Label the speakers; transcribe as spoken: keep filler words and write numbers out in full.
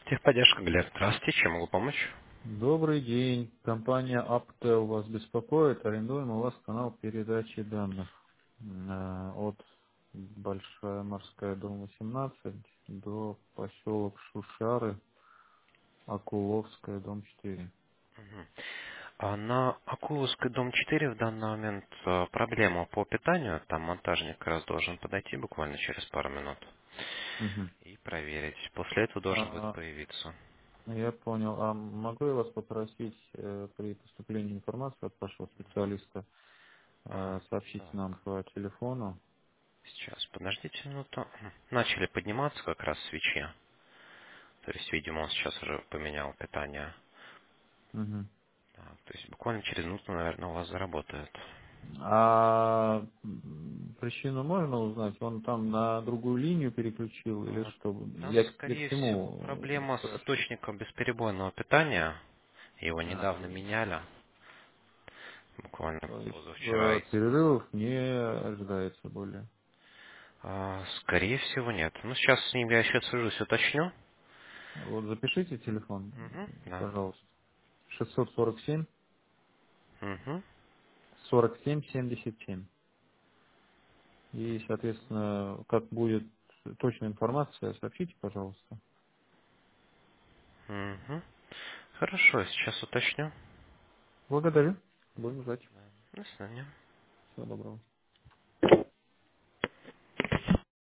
Speaker 1: Техподдержка, Глеб. Здравствуйте, чем могу помочь?
Speaker 2: Добрый день. Компания Aptel вас беспокоит. Арендуем у вас канал передачи данных э, от Большая Морская, дом восемнадцать до поселок Шушары, Акуловская, дом четыре.
Speaker 1: А на Акуловской, дом четыре в данный момент э, проблема по питанию. Там монтажник как раз должен подойти буквально через пару минут
Speaker 2: Мгм.
Speaker 1: и проверить. После этого должен будет
Speaker 2: А,
Speaker 1: появиться.
Speaker 2: я понял. А могу я вас попросить э, при поступлении информации от вашего специалиста
Speaker 1: А,
Speaker 2: э, сообщить
Speaker 1: так,
Speaker 2: нам по телефону?
Speaker 1: сейчас, подождите минуту. Начали подниматься как раз свечи. То есть, видимо, он сейчас уже поменял питание.
Speaker 2: Мгм.
Speaker 1: Так, то есть, буквально через минуту, наверное, у вас заработает.
Speaker 2: А м, причину можно узнать? Он там на другую линию переключил или
Speaker 1: А,
Speaker 2: что?
Speaker 1: Там,
Speaker 2: Я, я к
Speaker 1: скорее всего,
Speaker 2: чему э,
Speaker 1: проблема с
Speaker 2: спрашиваю?
Speaker 1: источником бесперебойного питания. Его
Speaker 2: А,
Speaker 1: недавно меняли, буквально
Speaker 2: то есть
Speaker 1: позавчера.
Speaker 2: э,
Speaker 1: И,
Speaker 2: перерывов не ожидается более.
Speaker 1: а, скорее всего, нет. Ну, сейчас с ним я сейчас свяжусь, уточню.
Speaker 2: Вот запишите телефон,
Speaker 1: Угу, да.
Speaker 2: пожалуйста. шестьсот сорок семь
Speaker 1: Угу.
Speaker 2: сорок семь семьдесят семь. И, соответственно, как будет точная информация, сообщите, пожалуйста.
Speaker 1: Угу. Хорошо, сейчас уточню.
Speaker 2: Благодарю. Будем ждать.
Speaker 1: До свидания.
Speaker 2: Всего доброго.